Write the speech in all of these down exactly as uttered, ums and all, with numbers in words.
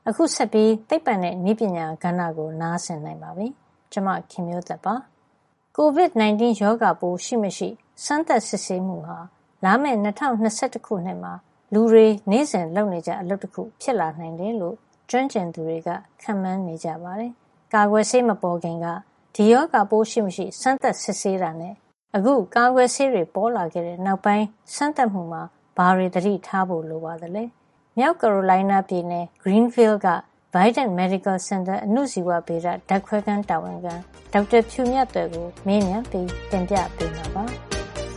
အခုဆက်ပြီးသိပ္ပံနဲ့နည်းပညာကဏ္ဍကိုနားဆင်နိုင်ပါပြီ။ကျွန်မခင်မျိုးသက်ပါ။ကိုဗစ် ၁၉ ရောဂါပိုးရှိမရှိစမ်းသပ်စစ်ဆေးမှုဟာလာမယ့်၂၀၂၁ ခုနှစ်မှာလူတွေနေ့စဉ်လုပ်နေကြအလုပ်တစ်ခုဖြစ်လာနိုင်တယ်လို့ကျွမ်းကျင်သူတွေကခန့်မှန်းနေကြပါတယ်။ကာကွယ်ဆေးမပေါ်ခင်ကဒီရောဂါပိုးရှိမရှိစမ်းသပ်စစ်ဆေးတာနဲ့အခုကာကွယ်ဆေးတွေပေါ်လာခဲ့တဲ့နောက်ပိုင်းစမ်းသပ်မှုမှာဘာတွေသတိထားဖို့လိုပါသလဲ။မြောက်ကယ်ရိုလိုင်းနားပြည်နယ် Greenville က Vidant Medical Center အဏုဇီဝဗေဒဓာတ်ခွဲခန်းတာဝန်ခံဒေါက်တာဖြူမြတ်သွယ်ကိုမေးမြန်းပြီးတင်ပြပေးမှာပါ။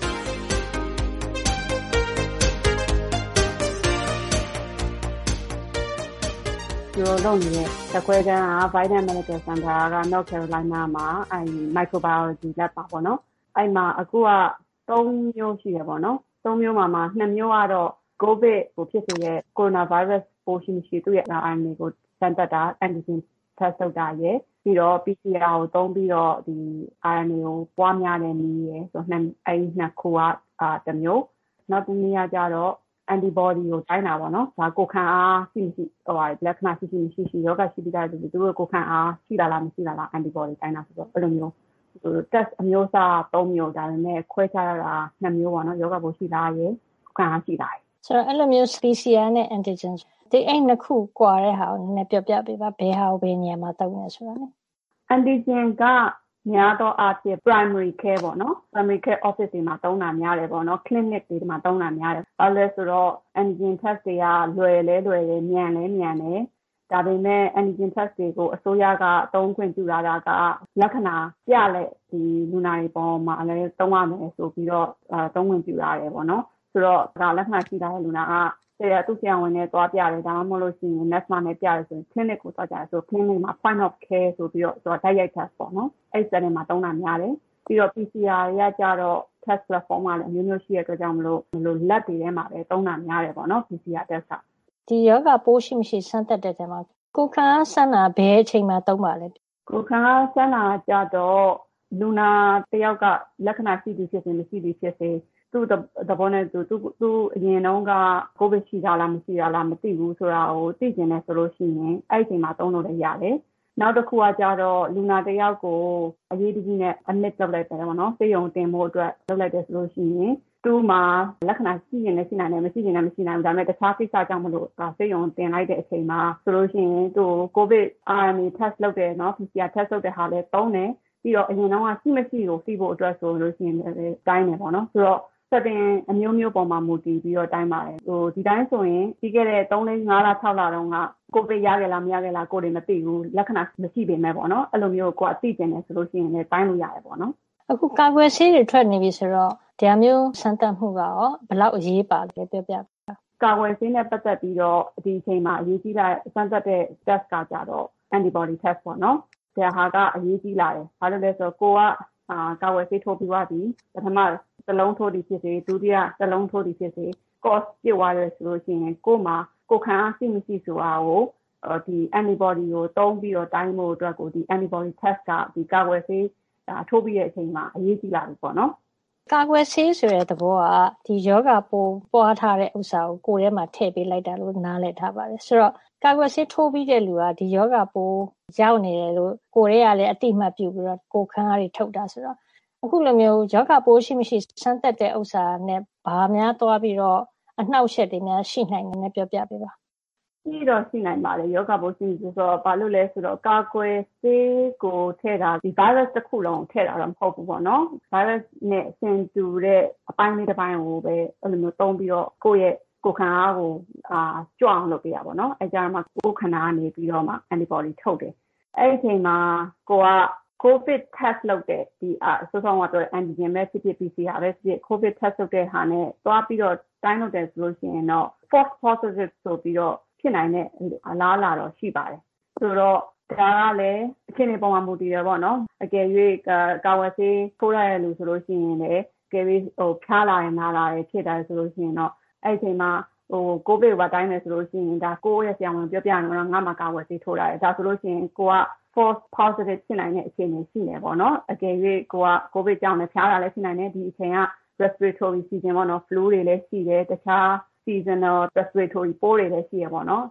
ကျိုးလုံးနေတဲ့ဓာတ်ခွဲခန်းက Vidant Medical Center က North Carolina မှာအဲ microbiology lab ပါပေါ့နော်။အဲ့မှာအခုကသုံးမျိုးရှိတယ်ပေါ့နော်။သုံးမျိုးမှာမှာနှစ်မျိုးကတော့ COVID ကိုဖြစ်စေတဲ့ coronavirus ပိုးရှိမရှိသူ့ရဲ့ အာအန်အေ ကိုစမ်းသပ်တာ antigen test လုပ်တာရယ်ပြီးတော့ ပီ စီ အာ ကိုသုံးပြီးတော့ဒီ အာအန်အေ ကိုပွားများတဲ့နည်းရယ်ဆိုတော့အဲ့နှစ်ခုကအာတစ်မျိုးနောက်တစ်နည်းကကြတော့ antibody ကိုတိုင်းတာပေါ့နော်ဒါကိုယ်ခံအားရှိမရှိဟိုဟာလက္ခဏာရှိရှိမရှိရှိယောဂရှိပြီးသားသူတို့ကိုယ်ခံအားရှိလာလားမရှိလာလား antibody တိုင်းတာဆိုတော့အဲ့လိုမျိုးဟို test အမျိုးအစားသုံးမျိုးဒါပေမဲ့ခွဲခြားရတာနှစ်မျိုးပေါ့နော်ယောဂပိုးရှိလားရယ်ကိုယ်ခံအားရှိလားဆိုတော့အဲ့လိုမျိုး ပီ စီ အာ နဲ့ antigen ဒီအဲ့နှစ်ခုကွာတဲ့ဟာကိုနည်းနည်းပြောပြပေးပါဘယ်ဟာကိုဘယ်နေရာမှာသုံးလဲဆိုတာလေ antigen ကများသောအားဖြင့် primary care ပေါ့နော် primary care office တွေမှာသုံးတာများတယ်ပေါ့နော် clinic တွေမှာသုံးတာများတယ်ဘာလဲဆိုတော့ antigen test တွေကလွယ်လဲလွယ်တယ်မြန်လဲမြန်တယ်ဒါပေမဲ့ antigen test တွေကိုအစိုးရကအသုံးခွင့်ပြုလာတာကလက္ခဏာပြလက်ဒီလူနာတွေပေါ်မှာလည်းသုံးရမယ်ဆိုပြီးတော့အဲသုံးခွင့်ပြုရတယ်ပေါ့နော်ဆိုတော့ဒါလက္ခဏာရှိတာတဲ့လူနာကဆရာသူဆရာဝန်နဲ့သွားပြတယ်ဒါမှမဟုတ်လို့ရှိရင် nurse နဲ့ပြရတယ်ဆိုရင် clinic ကိုသွားကြတယ်ဆို clinic မှာ point of care ဆိုပြီးတော့ဆိုတော့ direct test ပေါ့နော်အဲ့စတဲ့မှာသုံးတာများတယ်ပြီးတော့ ပီ စီ အာ ရကြတော့ test platform ကလည်းအမျိုးမျိုးရှိတဲ့အတွက်ကြောင့်မလို့မလို့ lab တွေထဲမှာပဲသုံးတာများတယ်ပေါ့နော် ပီ စီ အာ test ကဒီယောဂပိုးရှိမရှိစမ်းသပ်တဲ့တဲမှာကိုယ်ခံအားစမ်းတာဘယ်အချိန်မှာသုံးပါလဲကိုယ်ခံအားစမ်းတာကြတော့လူနာတယောက်ကလက္ခဏာရှိသည်ဖြစ်စေမရှိသည်ဖြစ်စေသူ့သဘောနဲ့သူသူအရင်တုန်းကကိုဗစ်ရှိတာလားမရှိတာလားမသိဘူးဆိုတာကိုသိကျင်တယ်ဆိုလို့ရှိရင်အဲ့ဒီအချိန်မှာသုံးလို့လည်းရတယ်နောက်တစ်ခုကကြတော့လူနာတယောက်ကိုအရေးတကြီးနဲ့ admit လုပ်လိုက်တယ်ပေါ့နော်ဆေးရုံတင်ဖို့အတွက်လုပ်လိုက်တယ်ဆိုလို့ရှိရင်သူ့မှာလက္ခဏာရှိရင်လည်းရှိနိုင်တယ်မရှိရင်လည်းမရှိနိုင်ဘူးဒါပေမဲ့တခြားကိစ္စကြောင့်မလို့ဆေးရုံတင်လိုက်တဲ့အချိန်မှာဆိုလို့ရှိရင်သူကိုဗစ် အာအန်အေ test လုပ်တယ်နော် ပီ စီ အာ test လုပ်တဲ့ဟာလည်းသုံးတယ်ပြီးတော့အရင်တုန်းကရှိမရှိကိုသိဖို့အတွက်ဆိုလို့ရှိရင်လည်းတိုင်းတယ်ပေါ့နော်ဆိုတော့setting အမျိုးမျိုးပေါ်မှာမူတည်ပြီးတော့တိုင်းပါတယ်ဟိုဒီတိုင်းဆိုရင်ပြီးခဲ့တဲ့သုံး လေး ငါးလ ခြောက်လတုန်းကကိုဗစ်ရခဲ့လားမရခဲ့လားကိုယ်တွေမသိဘူးလက္ခဏာမရှိပေမဲ့ပေါ့နော်အဲ့လိုမျိုးကိုယ်အသိကျင်တယ်ဆိုလို့ရှိရင်လည်းတိုင်းလို့ရတယ်ပေါ့နော်အခုကာကွယ်ဆေးတွေထွက်နေပြီဆိုတော့ဒီမျိုးစမ်းသပ်မှုကရောဘယ်လောက်အရေးပါလဲပြောပြပါကာကွယ်ဆေးနဲ့ပတ်သက်ပြီးတော့ဒီအချိန်မှာအရေးကြီးတဲ့စမ်းသပ်တဲ့ test ကကြတော့ antibody test ပေါ့နော်ဒါဟာကအရေးကြီးလာတယ်ဘာလို့လဲဆိုတော့ကိုကအာကာဝယ်ဆေးထိုးပြီးသွားပြီပထမတစ်လုံးထိုးသည်ဖြစ်စေဒုတိယတစ်လုံးထိုးသည်ဖြစ်စေ course ပြည့်သွားတယ်ဆိုလို့ရှိရင်ကိုယ်မှာကိုယ်ခံအားရှိမရှိဆိုတာကိုဒီ antibody ကိုသုံးပြီးတော့တိုင်းဖို့အတွက်ကိုဒီ antibody test ကဒီကာဝယ်ဆေးထိုးပြီးတဲ့အချိန်မှာအရေးကြီးလာပြီပေါ့နော်ကာကွယ်ဆေးဆိုတဲ့သဘောကဒီယောဂပိုးပွားထားတဲ့ဥစ္စာကိုကိုယ်ထဲမှာထည့်ပေးလိုက်တာလို့နားလည်ထားပါတယ်ဆိုတော့ကာကွယ်ဆေးထိုးပြီးတဲ့လူကဒီယောဂပိုးရောက်နေတယ်လို့ကိုယ်ရဲ့ကလည်းအတိအမှတ်ပြုပြီးတော့ကိုယ်ခံအားတွေထုတ်တာဆိုတော့အခုလိုမျိုးယောဂပိုးရှိမရှိစမ်းသပ်တဲ့ဥစ္စာနဲ့ဘာများသွားပြီးတော့အနှောက်အယှက်တွေများရှိနိုင်တယ်နဲ့ပြောပြပေးပါရှိတော့ရှိနိုင်ပါတယ်ယောဂပိုးရှိဆိုတော့ဘာလို့လဲဆိုတော့ကာကွယ်ဆေးကိုထည့်တာဒီ virus တစ်ခုလုံးထည့်တာတော့မဟုတ်ဘူးပေါ့နော် virus နဲ့ဆင်တူတဲ့အပိုင်းလေးတစ်ပိုင်းကိုပဲအဲ့လိုမျိုးသုံးပြီးတော့ကိုယ့်ရဲ့ကိုယ်ခံအားကိုအာကြွအောင်လုပ်ပေးရပါတော့အဲကြမှာကိုယ်ခန္ဓာကနေပြီးတော့မှ antibody ထုတ်တယ်အဲ့ဒီအချိန်မှာကိုက COVID test လုပ်တဲ့ဒီအဆိုဆောင်ကတော့ antigen ပဲဖြစ်ဖြစ် ပီ စီ အာ ပဲဖြစ်ဖြစ် COVID test လုပ်တဲ့ဟာနဲ့တွားပြီးတော့တိုင်းလုပ်တယ်ဆိုလို့ရှိရင်တော့ false positive ဆိုပြီးတော့ဖြစ်နိုင်တဲ့အလားအလာတော့ရှိပါတယ်ဆိုတော့ဒါကလည်းအခြေအနေပေါ်မှာမူတည်ရပေါ့နော်အကယ်၍ကာဝယ်ဆေးထိုးရတဲ့လူဆိုလို့ရှိရင်လည်းကယ်ပြီးဟိုဖျားလာရင်နာလာတယ်ဖြစ်တယ်ဆိုလို့ရှိရင်တော့အဲ့ဒီအချိန်မှာဟိုကိုဗစ်ဝါတိုင်းမယ်ဆိုလို့ရှိရင်ဒါကိုယ့်ရဲ့ဆရာဝန်ပြောပြရင်တော့ငါ့မှာကာဝယ်ဆေးထိုးရတယ်ဒါဆိုလို့ရှိရင်ကိုက false positive ဖြစ်နိုင်တဲ့အခြေအနေရှိနေပေါ့နော်အကယ်၍ကိုကကိုဗစ်ကြောင့်လည်းဖျားတာလည်းဖြစ်နိုင်တယ်ဒီအချိန်က respiratory season ပေါ့နော် flu တွေလည်းရှိတယ်တခြား seasonal respiratory ပိုးတွေလည်းရှိရပေါ့နော်ဆိုတော့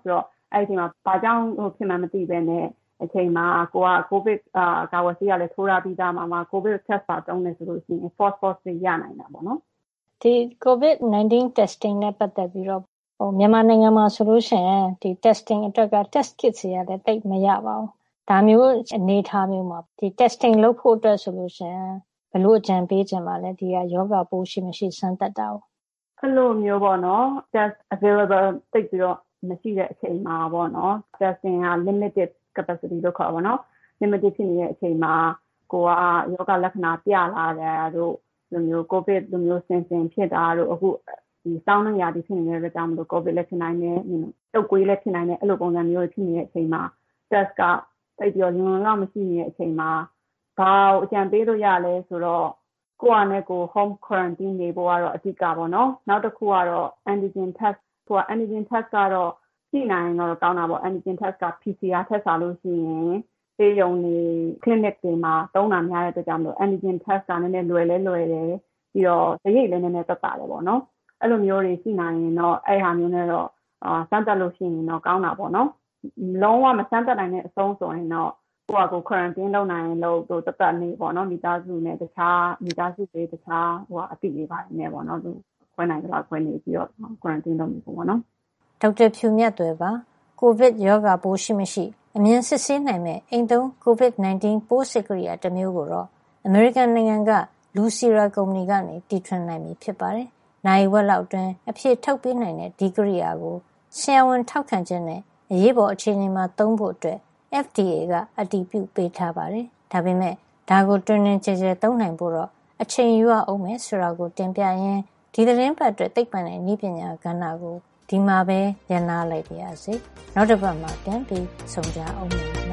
အဲ့ဒီမှာဘာကြောင့်ဟိုဖြစ်မှမသိပဲနဲ့အချိန်မှာကိုက COVID အာကာဝစီကလည်းထိုးရပြီးသားမှာမှာ COVID test ပါတုံးနေဆိုလို့ရှိရင် false positive ရနိုင်တာပေါ့နော်ဒီ COVID nineteen testing နဲ့ပတ်သက်ပြီးတော့ဟိုမြန်မာနိုင်ငံမှာဆိုလို့ရှိရင်ဒီ testing အတွက်က test kit တွေရတဲ့တိတ်မရပါဘူးဒါမျိုးအနေထားမျိုးမှာဒီ testing လုပ်ဖို့အတွက်ဆိုလို့ရှိရင်ဘယ်လိုအကြံပေးချင်ပါလဲဒီကယောဂပိုးရှိမရှိစမ်းသပ်တာကိုအဲ့လိုမျိုးပေါ့နော် test available တိတ်ပြီးတော့မရှိတဲ့အချိန်မှာပေါ့နော် testing က limited capacity လို့ခေါ်ပါတော့ limited ဖြစ်နေတဲ့အချိန်မှာကိုကယောဂလက္ခဏာပြလာတဲ့တို့လိုမျိုး COVID လိုမျိုးဆင်ဆင်ဖြစ်တာတို့အခုဒီစောင်းနှံရသည်ဖြစ်နေတဲ့ကြောင့်မလို့ COVID လည်းဖြစ်နိုင်တယ်တုပ်ကွေးလည်းဖြစ်နိုင်တယ်အဲ့လိုပုံစံမျိုးဖြစ်နေတဲ့အချိန်မှာ test ကတိတ်ပြီးတော့လုံလုံလောက်မရှိနေတဲ့အချိန်မှာဘာအကြံပေးလို့ရလဲဆိုတော့ကိုယ့်အနေကို home quarantine နေဖို့ကတော့အဓိကပေါ့နော်နောက်တစ်ခုကတော့ antigen test ဟို antigen test ကတော့ရှိနိုင်တော့ကောင်းတာပေါ့ antigen test က P C R test ဆာလို့ရှိရင်ဆေးရုံတွေ clinic တွေမှာသုံးတာများတဲ့အတွက်ကြောင့်မလို့ antigen test ကလည်းနည်းနည်းလွယ်လဲလွယ်တယ်ပြီးတော့စရိတ်လည်းနည်းနည်းသက်သာတယ်ပေါ့နော်အဲ့လိုမျိုးတွေရှိနိုင်ရင်တော့အဲ့ဟာမျိုးနဲ့တော့အာစမ်းသပ်လို့ရှိရင်တော့ကောင်းတာပေါ့နော်လုံးဝမစမ်းသပ်နိုင်တဲ့အဆုံးဆိုရင်တော့ကိုယ့်အကို quarantine လုပ်နိုင်လို့တို့တသက်နေပေါ့နော်မိသားစုနဲ့တခြားမိသားစုတွေတခြားဟိုအတိလေးပါနေပေါ့နော်သူခွဲနိုင်ကြလားခွဲနေပြီးတော့ quarantine လုပ်နေပေါ့နော်ဒေါက်တာဖြူမြတ်သွယ်ပါ COVID ရောဂါပိုးရှိမရှိအမြင်စစ်ဆေးနိုင်မဲ့အိမ်သုံး COVID nineteen ပိုးစစ်ကရိယာတစ်မျိုးကိုတော့အမေရိကန်နိုင်ငံက Lucira ကုမ္ပဏီကနေတီထွင်နိုင်ပြီဖြစ်ပါတယ်။နိုင်ဝက်လောက်အတွင်းအဖြစ်ထုတ်ပေးနိုင်တဲ့ဒီကရိယာကိုဆရာဝန်ထောက်ခံချက်နဲ့အရေးပေါ်အခြေအနေမှာသုံးဖို့အတွက် F D A ကအတည်ပြုပေးထားပါတယ်။ဒါပေမဲ့ဒါကိုတွင်တွင်ကျယ်ကျယ်သုံးနိုင်ဖို့တော့အချိန်ယူရအောင်မယ်ဆိုတာကိုတင်ပြရင်းဒီသတင်းပတ်အတွက်သိပ္ပံနဲ့နည်းပညာကဏ္ဍကိုဒီမှာပဲရန်နာလိုက်ပါရစေ။နောက်တစ်ပတ်မှာပြန်ပြီးဆုံကြအောင်